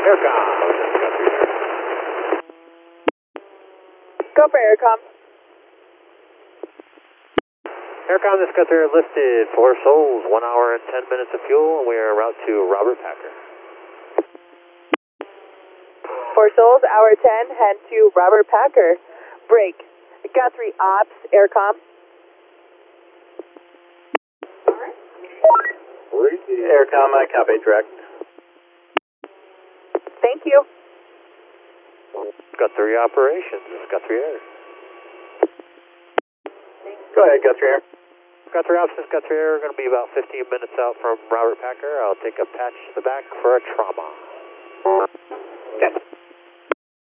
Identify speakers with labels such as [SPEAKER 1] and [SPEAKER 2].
[SPEAKER 1] Aircom.
[SPEAKER 2] Go for Aircom.
[SPEAKER 1] Aircom, this Guthrie lifted 4 souls, 1 hour and 10 minutes of fuel, and we are en route to Robert Packer.
[SPEAKER 2] 4 souls, hour 10, head to Robert Packer. Break. Guthrie Ops, Aircom.
[SPEAKER 3] Aircom, I copy direct.
[SPEAKER 2] Thank you.
[SPEAKER 1] Guthrie Operations, Guthrie Air.
[SPEAKER 3] Go ahead, Guthrie Air.
[SPEAKER 1] Guthrie Ops, this Guthrie Air, going to be about 15 minutes out from Robert Packer. I'll take a patch to the back for a trauma.